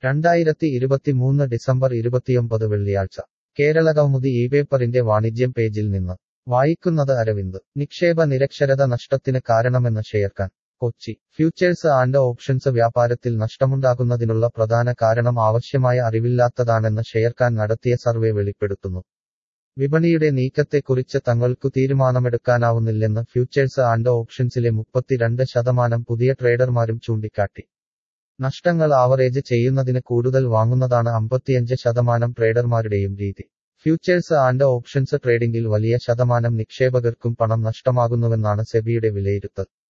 2023 December 29 വെള്ളിയാഴ്ച കേരളകൗമുദി ഇപേപ്പറിന്റെ വാണിജ്യം പേജിൽ നിന്ന് വായിക്കുന്നത് അരവിന്ദ് നിക്ഷേപ നിരക്ഷരത നഷ്ടത്തിന് കാരണമെന്ന് Sharekhan Kochi futures and options വ്യാപാരത്തിൽ നഷ്ടമുണ്ടാകുന്നതിനുള്ള പ്രധാന കാരണം ആവശ്യമായ അറിവില്ലാത്തതാണെന്ന് ഷെയർഖാൻ നടത്തിയ സർവേ വെളിപ്പെടുത്തുന്നു വിപണിയുടെ നീക്കത്തെക്കുറിച്ച് തങ്ങൾക്കു തീരുമാനമെടുക്കാനാവുന്നില്ലെന്ന് ഫ്യൂച്ചേഴ്സ് ആൻഡ് ഓപ്ഷൻസിലെ 32% പുതിയ ട്രേഡർമാരും ചൂണ്ടിക്കാട്ടി നഷ്ടങ്ങൾ ആവറേജ് ചെയ്യുന്നതിന് കൂടുതൽ വാങ്ങുന്നതാണ് 55% ട്രേഡർമാരുടെയും രീതി ഫ്യൂച്ചേഴ്സ് ആൻഡ് ഓപ്ഷൻസ് ട്രേഡിംഗിൽ വലിയ ശതമാനം നിക്ഷേപകർക്കും പണം നഷ്ടമാകുന്നുവെന്നാണ് സെബിയുടെ വിലയിരുത്തൽ